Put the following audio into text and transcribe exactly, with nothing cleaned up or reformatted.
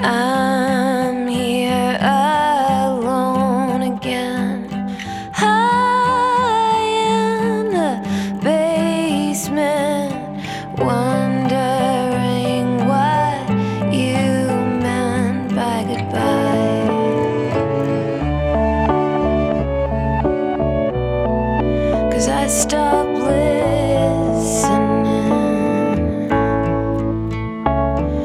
I'm here alone again, high in the basement, wondering what you meant by goodbye. 'Cause I stopped